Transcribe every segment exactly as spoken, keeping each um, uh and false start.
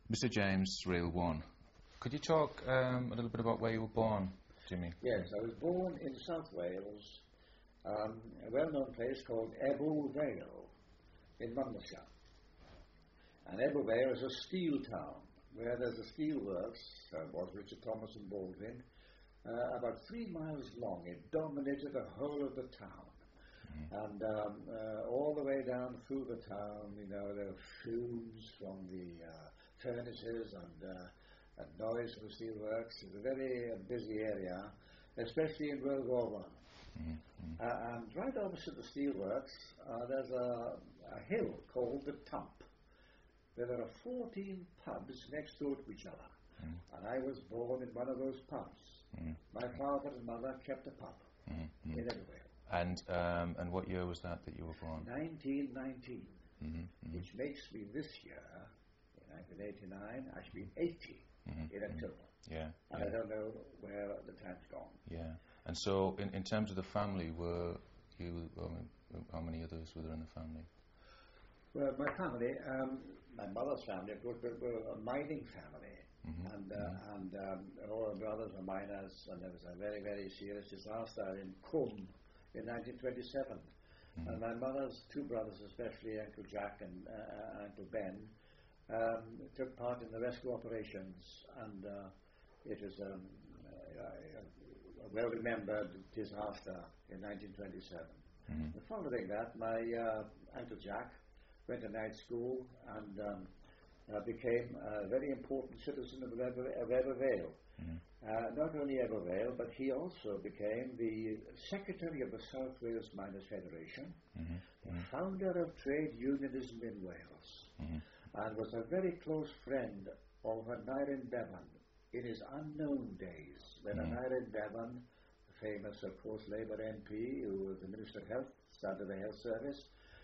Mister James Rail One, could you talk um, a little bit about where you were born, Jimmy? Yes, I was born in South Wales, um, a well-known place called Ebble Vale in Monmouthshire. And Ebble Vale is a steel town where there's a steel works, uh, was Richard Thomas and Baldwin, uh, about three miles long. It dominated the whole of the town. Mm-hmm. And um, uh, all the way down through the town, you know, there were fumes from the uh, furnaces and, uh, and noise from the steelworks. It's a very uh, busy area, especially in World War One. Mm-hmm. Uh, and right opposite the steelworks, uh, there's a, a hill called the Tump, where there are fourteen pubs next door to each other. Mm-hmm. And I was born in one of those pubs. Mm-hmm. My father and mother kept a pub mm-hmm. in everywhere. And um, and what year was that that you were born? nineteen nineteen, mm-hmm, mm-hmm. which makes me this year, in nineteen eighty-nine, I should be eighty mm-hmm, in October. Mm-hmm. Yeah. And yeah. I don't know where the time's gone. Yeah. And so, in, in terms of the family, were you, um, how many others were there in the family? Well, my family, um, my mother's family, of course, were a mining family. Mm-hmm. And, uh, mm-hmm. and um, all our brothers were miners, and there was a very, very serious disaster in Coombe in nineteen twenty-seven. Mm-hmm. And my mother's two brothers, especially Uncle Jack and uh, Uncle Ben, um, took part in the rescue operations, and uh, it was um, a, a well-remembered disaster in nineteen twenty-seven. Mm-hmm. Following that, my uh, Uncle Jack went to night school and um, uh, became a very important citizen of Ebble Vale. Mm-hmm. Uh, not only Ebble Vale, but he also became the secretary of the South Wales Miners Federation, mm-hmm. the founder of trade unionism in Wales, mm-hmm. and was a very close friend of Aneurin Bevan in his unknown days, when mm-hmm. Aneurin Bevan, famous, of course, Labour M P, who was the Minister of Health, started the Health Service,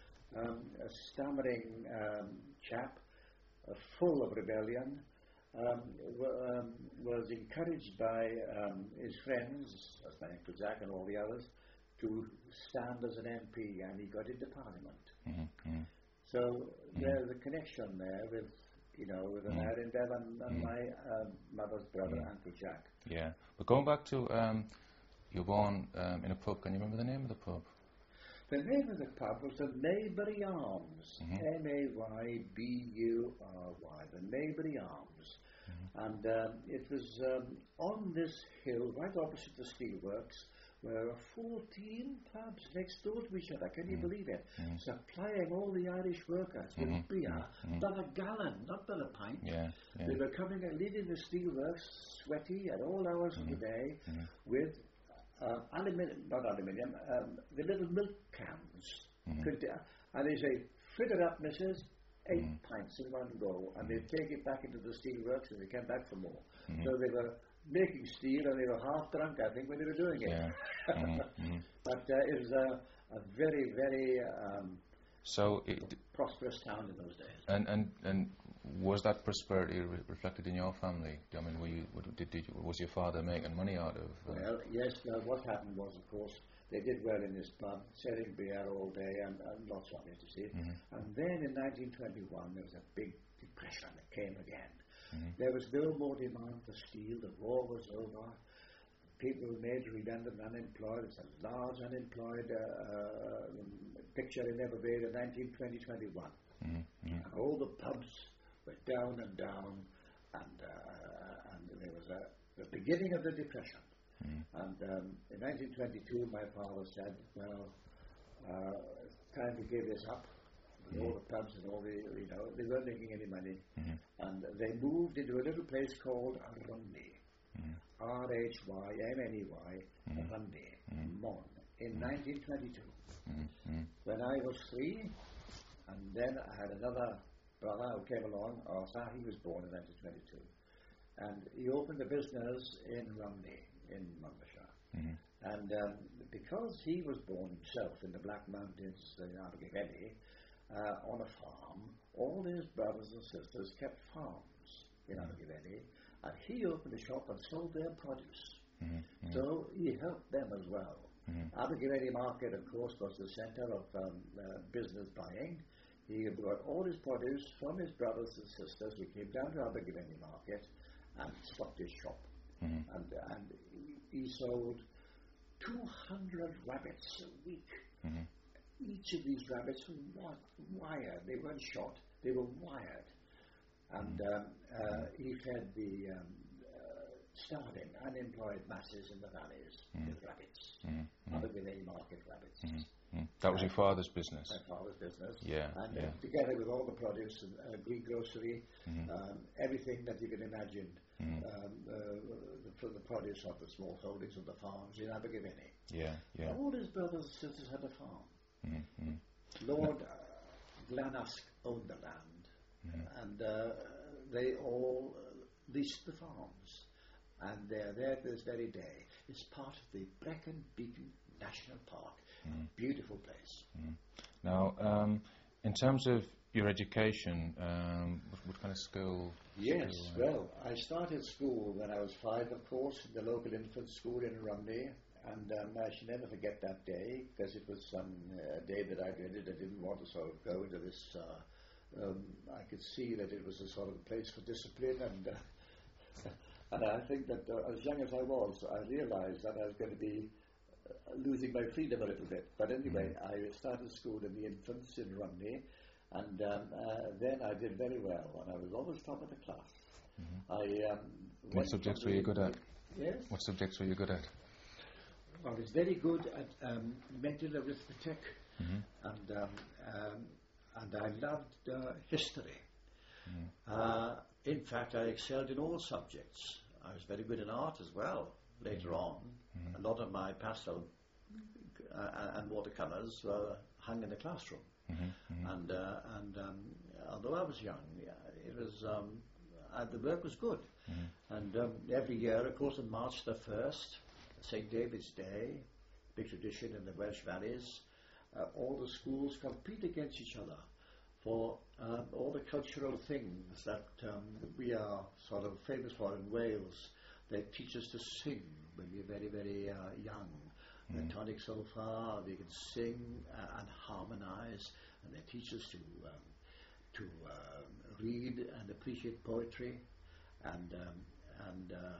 um, a stammering um, chap, uh, full of rebellion, Um, w- um, was encouraged by um, his friends, as my Uncle Jack and all the others, to stand as an M P, and he got into Parliament. Mm-hmm. So mm-hmm. there's a connection there with, you know, with mm-hmm. Aneurin Bevan and mm-hmm. my um, mother's brother, mm-hmm. Uncle Jack. Yeah, but going back to, um, you were born um, in a pub, can you remember the name of the pub? The name of the pub was the Maybury Arms, mm-hmm. M A Y B U R Y, the Maybury Arms. Mm-hmm. And um, it was um, on this hill, right opposite the steelworks, where there are fourteen pubs next door to each other. Can you mm-hmm. believe it? Mm-hmm. Supplying all the Irish workers with mm-hmm. beer, mm-hmm. by the gallon, not by the pint. Yeah, yeah. They were coming and leaving the steelworks sweaty at all hours mm-hmm. of the day mm-hmm. with Uh, aluminium, not aluminium, um, the little milk cans. Mm-hmm. Could, uh, and they say, fill it up, missus, eight mm-hmm. pints in one go. And mm-hmm. they'd take it back into the steel works and they came back for more. Mm-hmm. So they were making steel and they were half drunk, I think, when they were doing it. Yeah. mm-hmm. But uh, it was a, a very, very um, so it, prosperous town in those days. And and, and was that prosperity re- reflected in your family? I mean, were you, did, did you, was your father making money out of? Uh, well, yes. Now, what happened was, of course, they did well in this pub, selling beer all day and, and lots of it, you see. Mm-hmm. And then in nineteen twenty-one, there was a big depression that came again. Mm-hmm. There was no more demand for steel. The war was over. People were made redundant, unemployed. It's a large unemployed uh, uh, picture in Ebble Vale in nineteen twenty twenty-one. Mm-hmm. And all the pubs went down and down, and uh, and there was a, the beginning of the depression. Mm. And um, in nineteen twenty-two, my father said, "Well, uh, it's time to give this up." Mm. All the pubs and all the, you know, they weren't making any money, mm. and they moved into a little place called Rhymney, mm. R H Y M N E Y, mm. Rhymney, mm. Mon, in mm. nineteen twenty-two. Mm. Mm. When I was three, and then I had another brother who came along, Arthur. He was born in nineteen twenty-two, and he opened a business in Rhymney in Monmouthshire. Mm-hmm. And um, because he was born himself in the Black Mountains in Abergavenny, uh, on a farm, all his brothers and sisters kept farms in mm-hmm. Abergavenny, and he opened a shop and sold their produce. Mm-hmm. So he helped them as well. Mm-hmm. Abergavenny Market, of course, was the centre of um, uh, business buying. He brought all his produce from his brothers and sisters. We came down to Abergavenny Market and stocked his shop. Mm-hmm. And, and he, he sold two hundred rabbits a week. Mm-hmm. Each of these rabbits were wired. They weren't shot, they were wired. And mm-hmm. um, uh, he fed the um, uh, starving, unemployed masses in the valleys mm-hmm. with rabbits. Mm-hmm. Abergavenny Market rabbits. Mm-hmm. Mm. That was uh, your father's business? My father's business. Yeah. And yeah. Uh, together with all the produce and uh, green grocery, mm-hmm. um, everything that you can imagine, mm-hmm. um, uh, the, the produce of the small holdings of the farms in Abergavenny. Yeah, yeah. All his brothers and sisters had a farm. Mm-hmm. Lord uh, Glanask owned the land, mm-hmm. and uh, they all uh, leased the farms. And they're there to this very day. It's part of the Brecon Beacon National Park. Mm. Beautiful place. Mm. Now, um, in terms of your education, um, what, what kind of school? Yes, school, uh, well, I started school when I was five, of course, in the local infant school in Rumney. And um, I shall never forget that day, because it was some uh, day that I dreaded. I didn't want to sort of go into this. Uh, um, I could see that it was a sort of place for discipline, and uh, and I think that uh, as young as I was, I realised that I was going to be uh, losing my freedom a little bit. But anyway, mm-hmm. I started school in the infants in Rumney, and um, uh, then I did very well, and I was always top of the class. Mm-hmm. I um, what subjects were you good at? Yes. What subjects were you good at? I was very good at um, mental arithmetic, mm-hmm. and um, um, and I loved uh, history. Mm-hmm. Uh, in fact, I excelled in all subjects. I was very good in art as well. Later mm-hmm. on, mm-hmm. a lot of my pastel uh, and watercolors were hung in the classroom. Mm-hmm. Mm-hmm. And uh, and um, although I was young, it was um, uh, the work was good. Mm-hmm. And um, every year, of course, on March the first. Saint David's Day, big tradition in the Welsh Valleys. Uh, all the schools compete against each other for um, all the cultural things that um, we are sort of famous for in Wales. They teach us to sing when we're very, very uh, young. Mm. The tonic solfa, we can sing uh, and harmonise, and they teach us to um, to uh, read and appreciate poetry and um, and. Uh,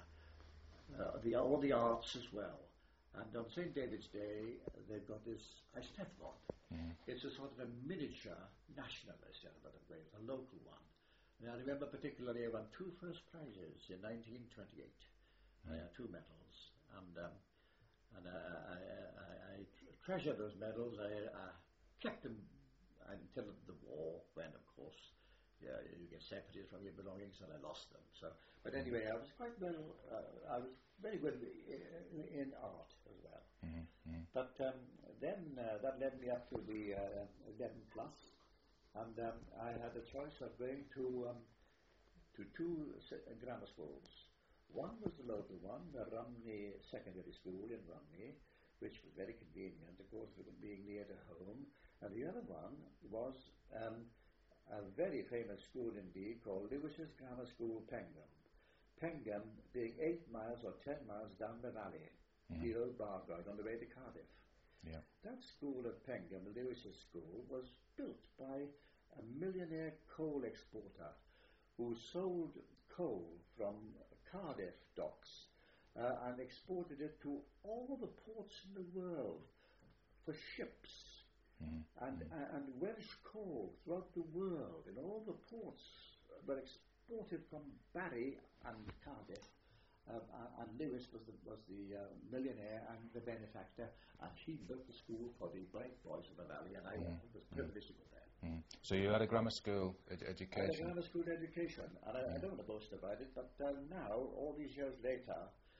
Uh, the, all the arts as well. And on Saint David's Day, uh, they've got this Eisteddfod. Mm. It's a sort of a miniature national Eisteddfod of Wales, a local one. And I remember particularly I won two first prizes in nineteen twenty-eight. Mm. I had two medals. And, um, and uh, I, I, I treasure those medals. I, I kept them until the war, when, of course, yeah, you get separated from your belongings, and I lost them. So, but anyway, I was quite well. Uh, I was very good in, in art as well. Mm-hmm. But um, then uh, that led me up to the uh, eleven plus, and um, I had a choice of going to um, to two uh, grammar schools. One was the local one, the Rumney Secondary School in Rumney, which was very convenient, of course, with it being near to home. And the other one was Um, a very famous school indeed called Lewis's Grammar School, Pengham. Pengham being eight miles or ten miles down the valley, mm-hmm. the old Bargoed, on the way to Cardiff. Yeah. That school at Pengham, Lewis's school, was built by a millionaire coal exporter who sold coal from Cardiff docks uh, and exported it to all the ports in the world for ships. Mm-hmm. And, mm-hmm. and Welsh coal throughout the world in all the ports were exported from Barry and Cardiff, um, and Lewis was the, was the uh, millionaire and the benefactor, and he built the school for the bright boys of the valley, and I mm-hmm. was privileged to go there. Mm-hmm. So you had a grammar school ed- education? I had a grammar school education, and I, mm-hmm. I don't want to boast about it, but uh, now, all these years later,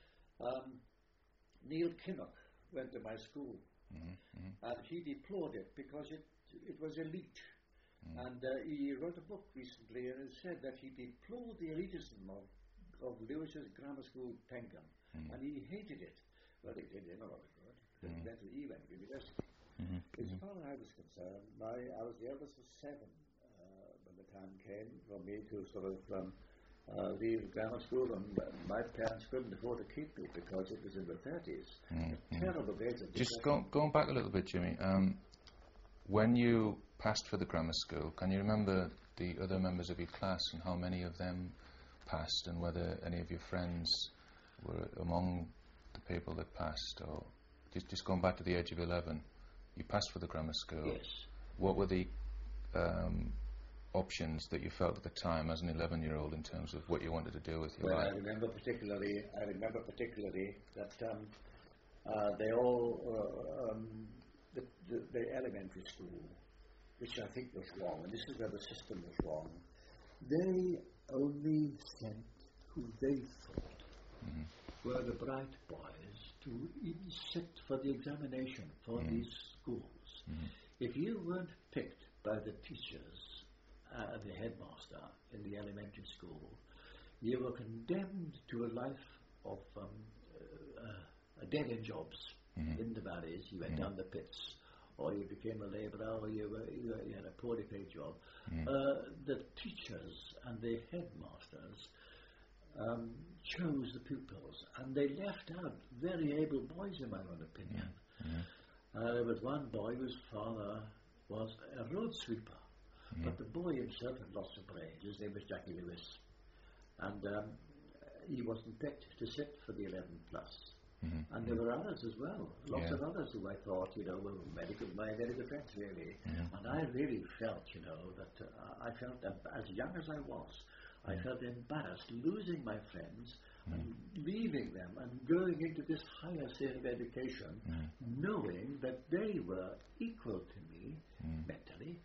um, Neil Kinnock went to my school. Mm-hmm, mm-hmm. And he deplored it because it it was elite. Mm-hmm. And uh, he wrote a book recently and it said that he deplored the elitism of, of Lewis's Grammar School, Pengham. Mm-hmm. And he hated it. Well, he did him a lot of good. Because mm-hmm. he went to university. Mm-hmm. As far as I was concerned, my, I was the eldest of seven uh, when the time came for me to sort of um, Uh, leave grammar school, and uh, my parents couldn't afford to keep me because it was in the thirties. Mm, a terrible days of Just go, going back a little bit, Jimmy. Um, when you passed for the grammar school, can you remember the other members of your class and how many of them passed, and whether any of your friends were among the people that passed? Or just, just going back to the age of eleven, you passed for the grammar school. Yes. What were the um, options that you felt at the time as an eleven-year-old in terms of what you wanted to do with your well, life? I remember particularly. I remember particularly that um, uh, they all uh, um, the, the, the elementary school, which I think was wrong, and this is where the system was wrong. They only sent who they thought mm-hmm. were the bright boys to even sit for the examination for mm-hmm. these schools. Mm-hmm. If you weren't picked by the teachers, uh, the headmaster in the elementary school, you were condemned to a life of um, uh, uh, dead-end jobs mm-hmm. in the valleys. You went mm-hmm. down the pits, or you became a labourer, or you, were, you, were, you had a poorly paid job. Mm. Uh, the teachers and the headmasters um, chose the pupils, and they left out very able boys, in my own opinion. Mm. Uh, there was one boy whose father was a road sweeper, mm. but the boy himself had lots of brains. His name was Jackie Lewis, and um, he wasn't picked to sit for the eleven plus. Mm-hmm. And there were others as well, lots yeah. of others who I thought, you know, were medical, my very good friends, really. Mm-hmm. And I really felt, you know, that uh, I felt, uh, as young as I was, mm-hmm. I felt embarrassed losing my friends mm-hmm. and leaving them and going into this higher state of education, mm-hmm. knowing that they were equal to me mm-hmm. mentally.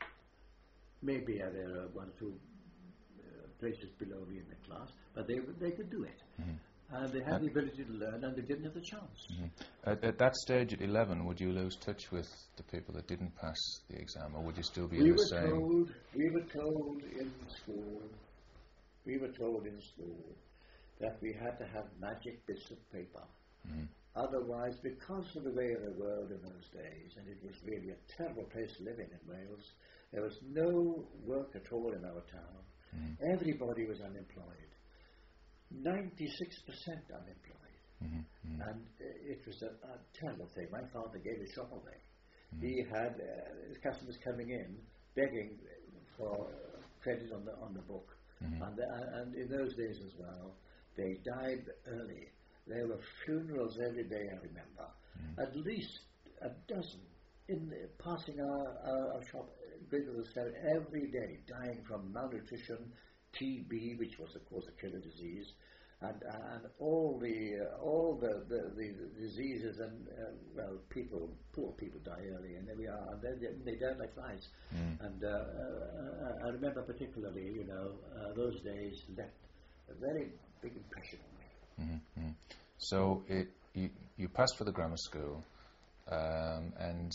Maybe uh, there were one or two uh, places below me in the class, but they they could do it. Mm-hmm. And they had uh, the ability to learn, and they didn't have the chance. Mm-hmm. At, at that stage, at eleven, would you lose touch with the people that didn't pass the exam, or would you still be we in the were same? Told, we were told in school, we were told in school that we had to have magic bits of paper. Mm-hmm. Otherwise, because of the way of the world in those days, and it was really a terrible place to live in in Wales, there was no work at all in our town. Mm-hmm. Everybody was unemployed. ninety-six percent unemployed. Mm-hmm, mm-hmm. And uh, it was a, a terrible thing. My father gave his shop away. Mm-hmm. He had uh, customers coming in begging for uh, credit on the on the book. Mm-hmm. And, uh, and in those days as well, they died early. There were funerals every day, I remember. Mm-hmm. At least a dozen in the, passing our, our, our shop, going to the cell every day, dying from malnutrition, T B, which was of course a killer disease, and and all the uh, all the, the, the diseases, and uh, well, people, poor people die early, and there we are, and then they, they die like flies. Mm. And uh, uh, I remember particularly, you know, uh, those days left a very big impression on me. Mm-hmm. So it, you, you passed for the grammar school, um, and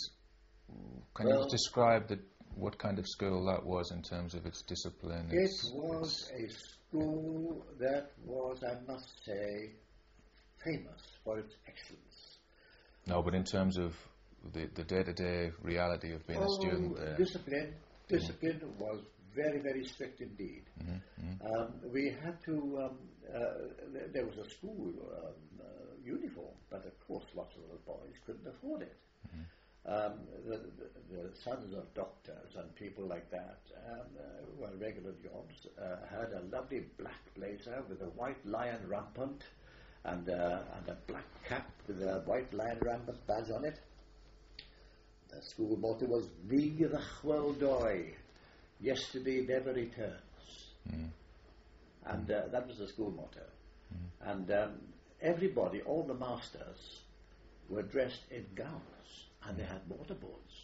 can well, you describe the what kind of school that was in terms of its discipline? It its, was its a school that was, I must say, famous for its excellence. No, but in terms of the, the day-to-day reality of being oh, a student there. Discipline, discipline mm. was very, very strict indeed. Mm-hmm. Mm-hmm. Um, we had to, um, uh, th- there was a school um, uh, uniform, but of course lots of the boys couldn't afford it. Mm-hmm. Um, the, the, the sons of doctors and people like that um, uh, who had regular jobs uh, had a lovely black blazer with a white lion rampant and, uh, and a black cap with a white lion rampant badge on it. The school motto was Vigr Chwaldoi, yesterday never returns. Mm. And uh, that was the school motto. Mm. And um, everybody, all the masters, were dressed in gowns. And they had mortarboards.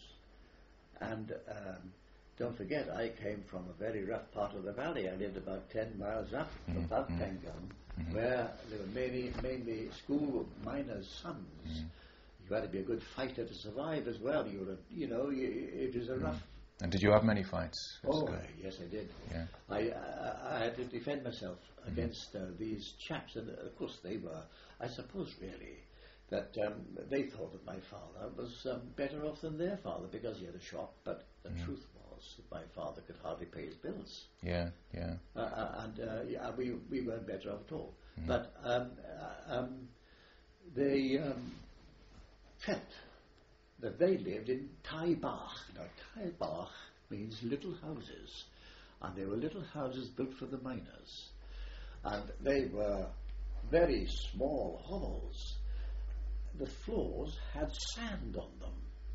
And um, don't forget, I came from a very rough part of the valley. I lived about ten miles up mm-hmm. above Pengam, mm-hmm. where there were mainly, mainly school miners' sons. Mm-hmm. You had to be a good fighter to survive as well. You were, you know, you, it was a mm-hmm. rough. And did you have many fights? Oh, uh, yes, I did. Yeah. I, I, I had to defend myself mm-hmm. against uh, these chaps, and uh, of course they were, I suppose, really. That um, they thought that my father was um, better off than their father because he had a shop, but the mm. truth was that my father could hardly pay his bills. Yeah, yeah. Uh, uh, and uh, yeah, we we weren't better off at all. Mm. But um, uh, um, they um, felt that they lived in Taibach. Now, Taibach means little houses, and they were little houses built for the miners, and they were very small hovels. The floors had sand on them.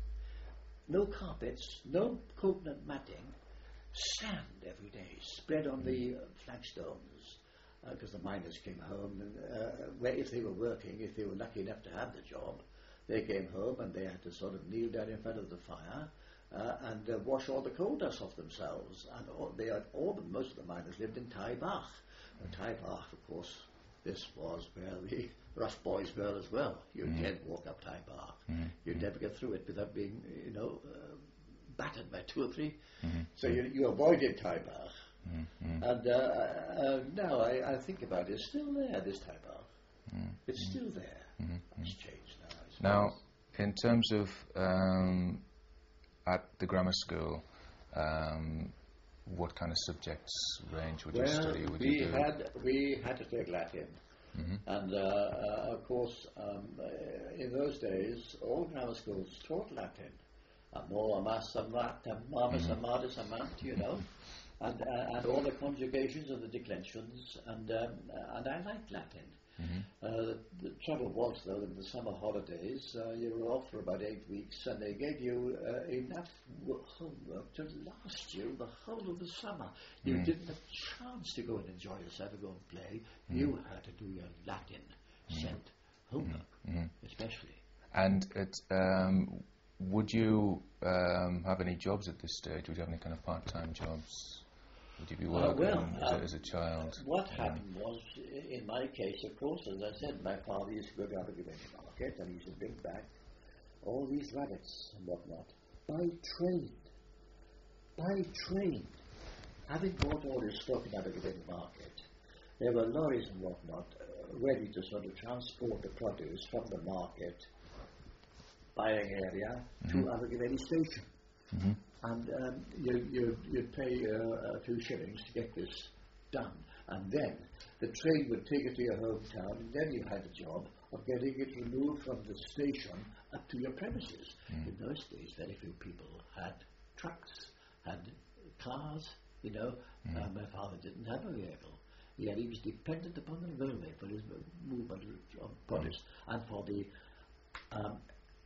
No carpets, no coconut matting, sand every day, spread on the uh, flagstones, because uh, the miners came home, and uh, where if they were working, if they were lucky enough to have the job, they came home and they had to sort of kneel down in front of the fire uh, and uh, wash all the coal dust off themselves. And all, they had, all the, most of the miners lived in Taibach. And Taibach, of course, this was where the rough boys were as well. You mm. can't walk up Taibach. Mm. You'd never get through it without being, you know, uh, battered by two or three. Mm-hmm. So you, you avoided Taibach. Mm-hmm. And uh, uh, now I, I think about it, it's still there, this Taibach. Mm-hmm. It's still there. Mm-hmm. It's changed now. Now, in terms of um, at the grammar school, um, what kind of subjects range would well, you study? Would we you do? had we had to take Latin, mm-hmm. and uh, uh, of course, um, uh, in those days, all grammar schools taught Latin. Amor, amas, amat, amamus, amadus, amant, you know, and uh, and all the conjugations of the declensions, and um, and I liked Latin. Mm-hmm. Uh, the trouble was, though, in the summer holidays, uh, you were off for about eight weeks, and they gave you uh, enough w- homework to last you the whole of the summer. You mm-hmm. didn't have a chance to go and enjoy yourself or go and play. Mm-hmm. You had to do your Latin mm-hmm. sent homework, mm-hmm. especially. And it, um, would you um, have any jobs at this stage? Would you have any kind of part-time jobs? Would you be working uh, well, as, uh, a, as a child? What yeah. happened was, in my case, of course, as I said, my father used to go down to the market and he used to bring back all these rabbits and whatnot by train. By train. Having bought all this stock in Abergavenny Market, there were lorries and whatnot uh, ready to sort of transport the produce from the market buying area mm-hmm. to Abergavenny Station. Mm-hmm. And um, you, you, you'd pay uh, a few shillings to get this done. And then the train would take it to your hometown, and then you had the job of getting it removed from the station up to your premises. Mm. In those days, very few people had trucks, had cars, you know. Mm. Uh, my father didn't have a vehicle. He, had, he was dependent upon the railway for his movement of produce mm. and for the um,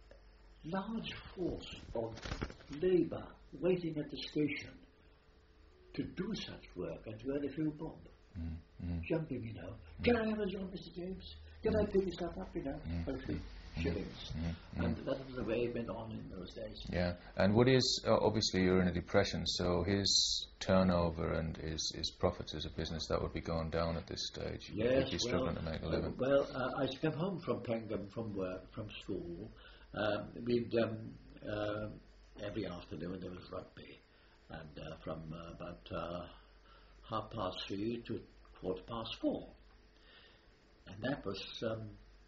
large force of labour waiting at the station to do such work and to earn a few bob. Mm, mm. Jumping, you know. Mm. Can I have a job, Mister James? Can mm. I pick this up, you know, mm. for a few mm. shillings? Mm. And that was the way it went on in those days. Yeah, and what is, uh, obviously you're in a depression, so his turnover and his, his profits as a business, that would be going down at this stage. Yes, He'd be struggling well, to make a living. Uh, well, uh, I come home from Pengham from work, from school. Um, we'd um, uh, every afternoon there was rugby, and uh, from uh, about uh, half past three to quarter past four, and that was um,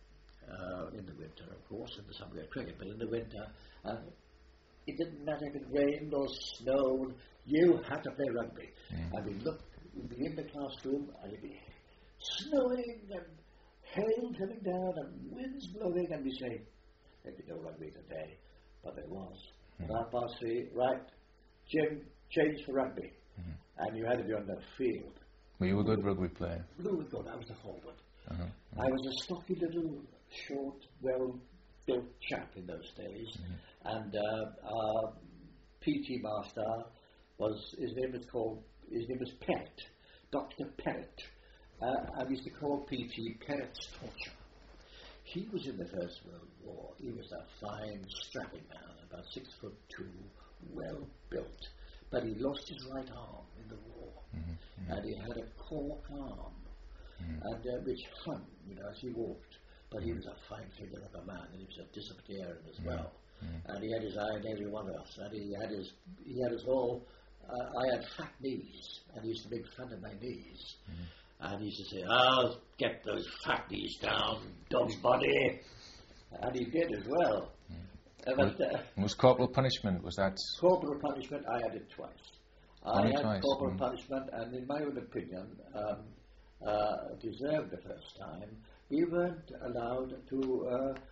uh, in the winter, of course. In the summer we had cricket, but in the winter uh, it didn't matter if it rained or snowed. You had to play rugby, mm. and we'd look, we'd be in the classroom, and it'd be snowing and hail coming down and winds blowing, and we say, there'd be no rugby today, but there was. Mm. At half past three, right, Jim, change for rugby. Mm. And you had to be on the field. Were you a good rugby player? We were good. I was a forward. Uh-huh. Uh-huh. I was a stocky little, short, well-built chap in those days. Mm. And uh, our P T master was, his name was called, his name was Perrott, Doctor Perrott. Uh, and we used to call P T Perrott's Torture. He was in the First World War. He was a fine, strapping man, about six foot two, well built. But he lost his right arm in the war, mm-hmm, mm-hmm. and he had a cork arm, mm-hmm. and uh, which hung, you know, as he walked. But mm-hmm. he was a fine figure of a man, and he was a disciplinarian as mm-hmm. well. Mm-hmm. And he had his eye on every one of us, and he had his, he had his all. Uh, I had fat knees, and he used to make fun of my knees. Mm-hmm. And he used to say, "I'll get those fat knees down, dog's body." And he did as well. Mm. Uh, but, uh, was corporal punishment, was that? Corporal punishment, I had it twice. Only I had twice. corporal mm. punishment, and in my own opinion, um, uh, deserved the first time. We weren't allowed to uh,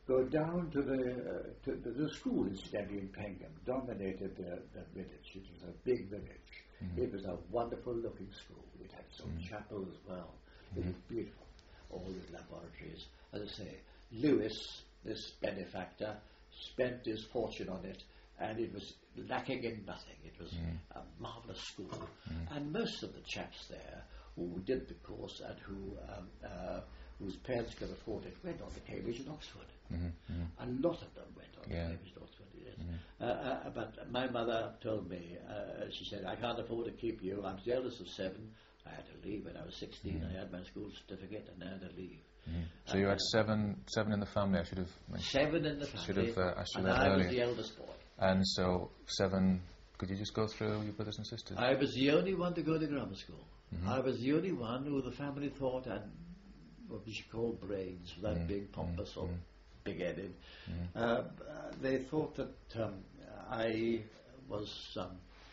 go down to the uh, to the, the school incidentally in Pengham dominated the, the village. It was a big village. Mm-hmm. It was a wonderful looking school. It had its own mm-hmm. chapel as well. Mm-hmm. It was beautiful. All the laboratories. As I say, Lewis, this benefactor, spent his fortune on it, and it was lacking in nothing. It was mm. a marvellous school. Mm. And most of the chaps there who did the course and who um, uh, whose parents could afford it went on to Cambridge and Oxford. Mm-hmm. Mm-hmm. A lot of them went on yeah. to Cambridge and Oxford, yes. Mm-hmm. uh, uh, but my mother told me, uh, she said, I can't afford to keep you. I'm the eldest of seven. I had to leave when I was sixteen. Mm-hmm. I had my school certificate and I had to leave. Mm. So and you had seven, seven in the family. I should have mentioned. Seven in the family. Should have. Uh, I should and have I earlier. was the eldest boy. And so seven. Could you just go through your brothers and sisters? I was the only one to go to grammar school. Mm-hmm. I was the only one who the family thought had what we should call brains, without mm-hmm. being pompous mm-hmm. or big-headed. Mm-hmm. Uh, they thought that um, I was um,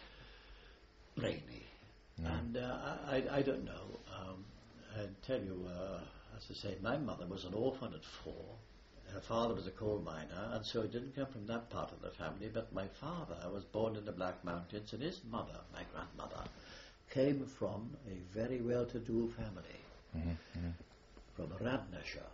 brainy, mm-hmm. and uh, I, I don't know. Um, I tell you, uh, as I say, my mother was an orphan at four. Her father was a coal miner, and so it didn't come from that part of the family. But my father was born in the Black Mountains, and his mother, my grandmother, came from a very well-to-do family, mm-hmm, mm-hmm. from Radnorshire.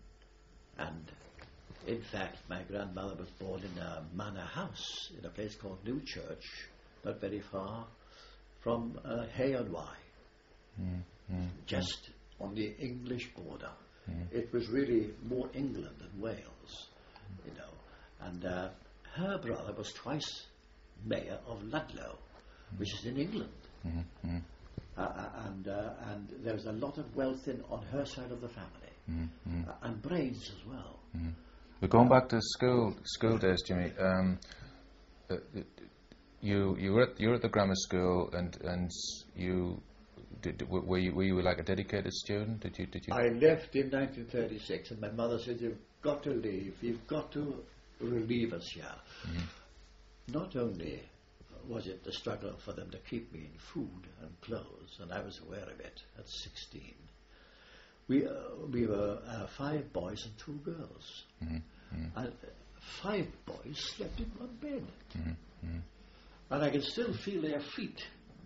And, in fact, my grandmother was born in a manor house in a place called Newchurch, not very far from uh, Hay-on-Wye, mm-hmm. just on the English border. Mm. It was really more England than Wales, you know. And uh, her brother was twice mayor of Ludlow, mm. which is in England. Mm-hmm. Uh, and uh, and there was a lot of wealth in on her side of the family, mm-hmm. uh, and brains as well. Mm-hmm. But going back to school school days, Jimmy, um, uh, you you were at you were at the grammar school, and and you. Did, were you were you like a dedicated student? Did you did you? I left in nineteen thirty-six, and my mother said, "You've got to leave. You've got to relieve us here." Mm-hmm. Not only was it the struggle for them to keep me in food and clothes, and I was aware of it at sixteen. We uh, we were uh, five boys and two girls, mm-hmm. Mm-hmm. and uh, five boys slept in one bed, mm-hmm. Mm-hmm. and I can still feel their feet.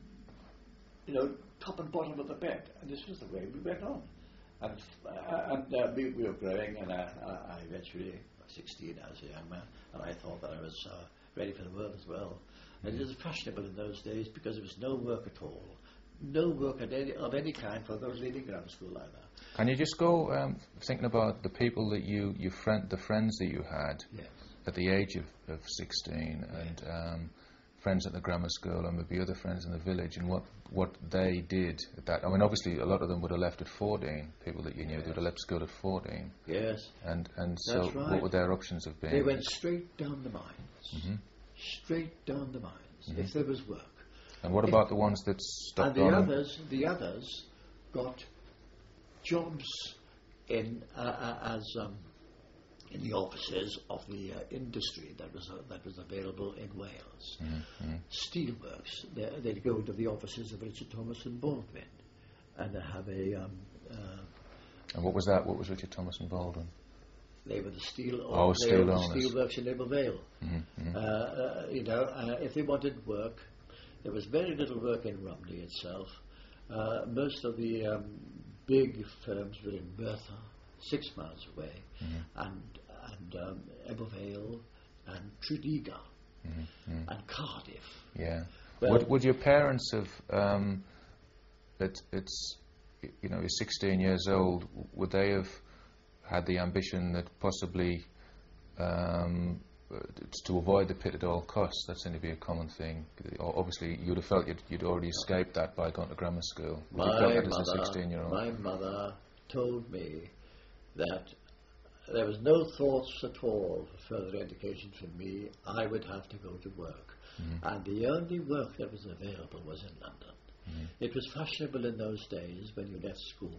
You know, top and bottom of the bed, and this was the way we went on. And, uh, and uh, we, we were growing, and uh, I eventually, sixteen, I was a young man, and I thought that I was uh, ready for the world as well. And it was fashionable in those days because there was no work at all, no work at any, of any kind for those leaving grammar school either. Can you just go um, thinking about the people that you, you friend, the friends that you had yes. at the age of, of sixteen, yes. and um, friends at the grammar school, and maybe other friends in the village, and what, what they did at that. I mean, obviously, a lot of them would have left at fourteen, people that you knew, yes. they would have left school at fourteen. Yes. And and so, That's right. what would their options have been? They went straight down the mines. Mm-hmm. Straight down the mines, mm-hmm. if there was work. And what if about the ones that stopped And the on others, the others got jobs in uh, uh, as... Um, in the offices of the uh, industry that was uh, that was available in Wales. Mm-hmm. Steelworks, they, they'd go to the offices of Richard Thomas and Baldwin, and they have a... Um, uh, and what was that? What was Richard Thomas and Baldwin? They were the steel, oh, they steel were owners. the steelworks in Liverpool Vale. Mm-hmm. Uh, uh, you know, uh, if they wanted work, there was very little work in Romney itself. Uh, most of the um, big firms were in Merthyr, six miles away, mm-hmm. and and um, Ebervale and Tredegar mm-hmm. and Cardiff. Yeah. Well, would would your parents have? Um, it, it's you know, you're sixteen years old. Would they have had the ambition that possibly um, to avoid the pit at all costs? That seemed to be a common thing. Obviously, you'd have felt you'd, you'd already escaped that by going to grammar school. Would my you felt that mother, as a sixteen-year-old? My mother told me that there was no thoughts at all for further education for me. I would have to go to work. Mm-hmm. And the only work that was available was in London. Mm-hmm. It was fashionable in those days when you left school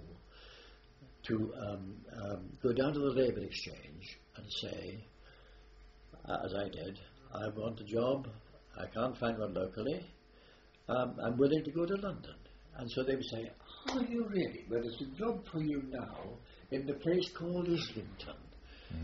to um, um, go down to the Labour Exchange and say, uh, as I did, I want a job, I can't find one locally, um, I'm willing to go to London. And so they would say, are you really? Well, there's a job for you now in the place called Islington. Mm-hmm.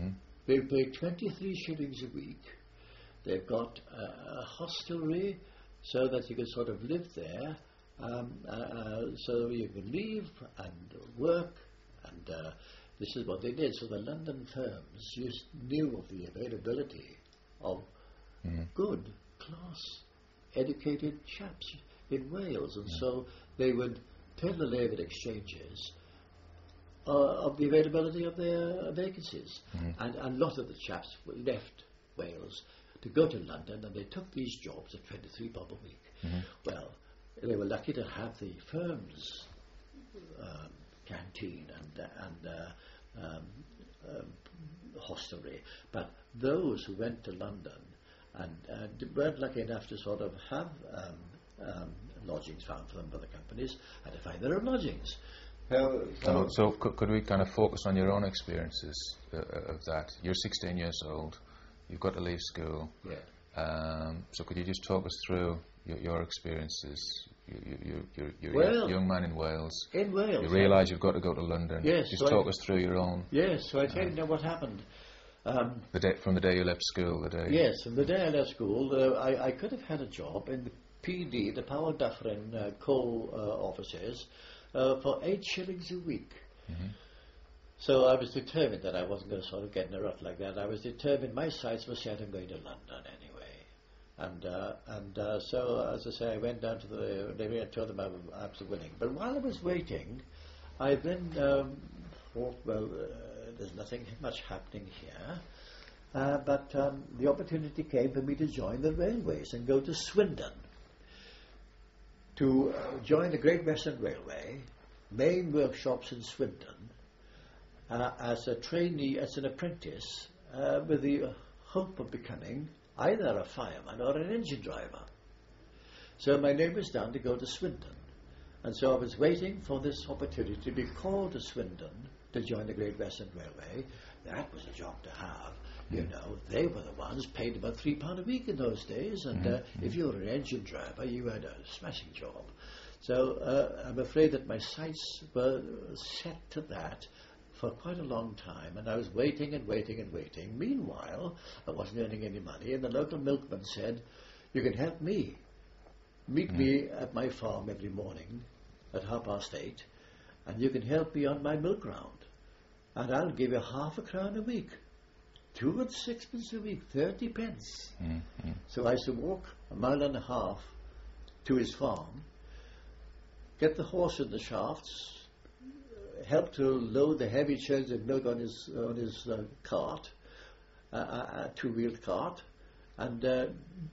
They pay twenty-three shillings a week. They've got uh, a hostelry so that you can sort of live there, um, uh, so you can leave and work, and uh, this is what they did. So the London firms used, knew of the availability of mm. good, class, educated chaps in Wales, and mm. so they would tell the labour exchanges uh, of the availability of their vacancies, mm. and a lot of the chaps left Wales to go to London, and they took these jobs at twenty-three bob a week. Mm-hmm. Well, they were lucky to have the firm's um, canteen and uh, and uh, um, um, hostelry, but those who went to London and uh, weren't lucky enough to sort of have um, um, lodgings found for them by the companies had to find their own lodgings. So, so, so could, could we kind of focus on your own experiences uh, of that? You're sixteen years old. You've got to leave school. Yeah. Um, so could you just talk us through your, your experiences? You, you, you, you're, you're well, a young man in Wales. In Wales. You realise you've got to go to London. Yes. Just so talk I, us through your own. Yes. So I tell uh, you now what happened. Um, the day from the day you left school. The day. Yes, from the day I left school, uh, I, I could have had a job in the P D, the Powell Dufferin uh, coal uh, offices, uh, for eight shillings a week. Mm-hmm. So I was determined that I wasn't going to sort of get in a rut like that. I was determined, my sights were set on going to London anyway. And uh, and uh, so, as I say, I went down to the, they told them I was, I was willing. But while I was waiting, I then um, thought, well, uh, there's nothing much happening here. Uh, but um, the opportunity came for me to join the railways and go to Swindon to uh, join the Great Western Railway, main workshops in Swindon, Uh, as a trainee, as an apprentice, uh, with the hope of becoming either a fireman or an engine driver. So my name was down to go to Swindon. And so I was waiting for this opportunity to be called to Swindon to join the Great Western Railway. That was a job to have. Mm. You know, they were the ones paid about three pounds a week in those days. And mm-hmm. uh, if you were an engine driver, you had a smashing job. So uh, I'm afraid that my sights were set to that for quite a long time, and I was waiting and waiting and waiting. Meanwhile, I wasn't earning any money, and the local milkman said, you can help me. Meet mm. me at my farm every morning at half past eight, and you can help me on my milk round, and I'll give you half a crown a week. Two and sixpence a week, thirty pence. Mm. Mm. So I used to walk a mile and a half to his farm, get the horse in the shafts, helped to load the heavy chains of milk on his on his uh, cart, uh, a two-wheeled cart, and uh,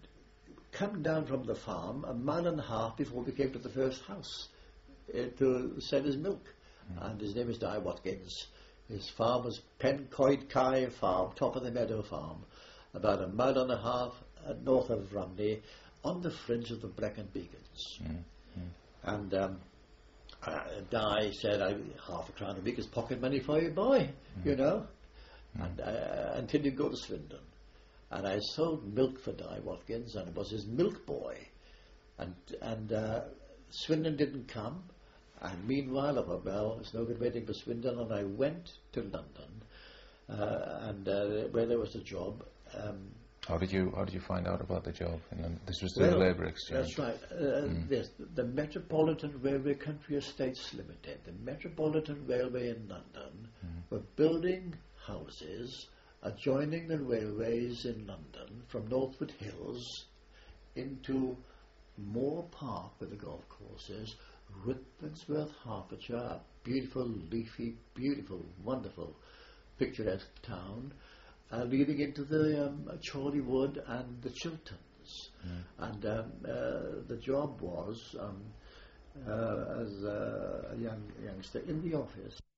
come down from the farm a mile and a half before we came to the first house uh, to sell his milk. Mm. And his name is Di Watkins. His farm was Pencoed Kai Farm, top of the meadow farm, about a mile and a half uh, north of Rumney, on the fringe of the Brecon Beacons. Mm. Mm. And um, Uh, Di said, I, half a crown a week is pocket money for you, boy, mm. you know, mm. and uh, until you go to Swindon. And I sold milk for Di Watkins, and it was his milk boy. And and uh, Swindon didn't come, and meanwhile, I thought, well, it's no good waiting for Swindon, and I went to London, uh, and uh, where there was a job. Um, How did you How did you find out about the job? And this was through well, the Labour Exchange. That's right. Uh, mm. Yes, the Metropolitan Railway Country Estates Limited, the Metropolitan Railway in London, mm. were building houses adjoining the railways in London from Northwood Hills into Moor Park, with the golf courses, Rickmansworth, Hertfordshire, a beautiful, leafy, beautiful, wonderful, picturesque town. Uh, leading into the um, Chorleywood and the Chilterns. Mm. And um, uh, the job was, um, uh, as uh, a young youngster in the office,